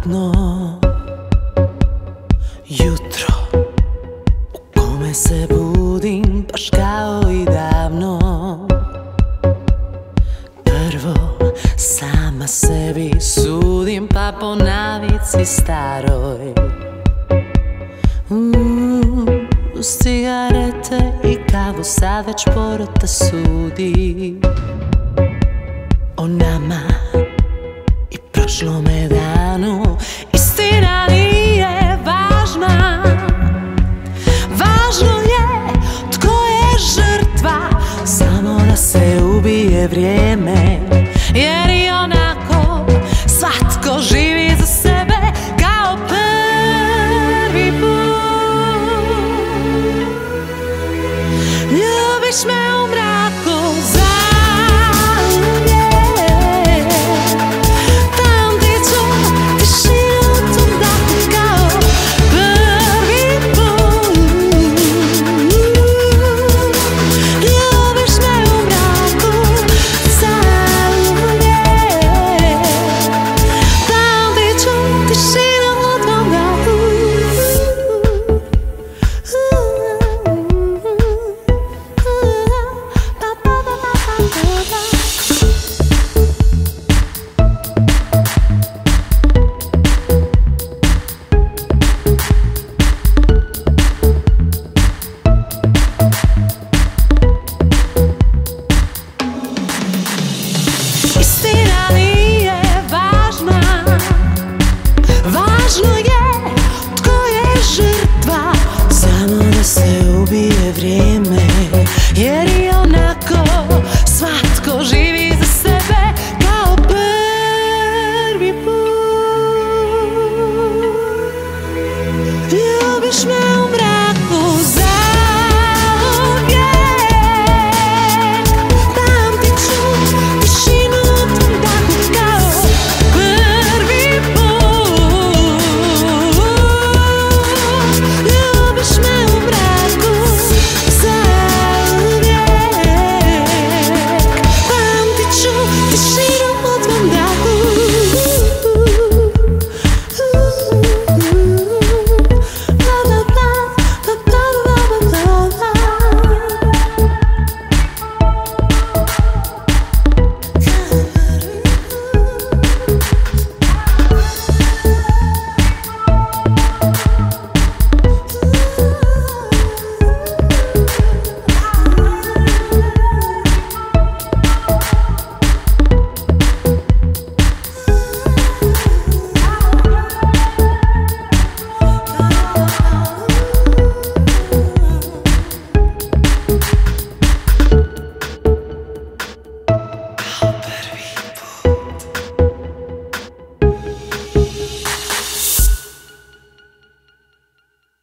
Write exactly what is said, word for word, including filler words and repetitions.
hladno jutro u kome se budim baš kao i davno. Prvo sama sebi sudim pa po navici staroj. mm, Uz cigarete i kavu sad već porota sudi o nama i prošlome danu. Istina nije važna, važno je tko je žrtva, samo da se ubije vrijeme, jer i onako svatko živi za sebe kao prvi put. Ljubiš me u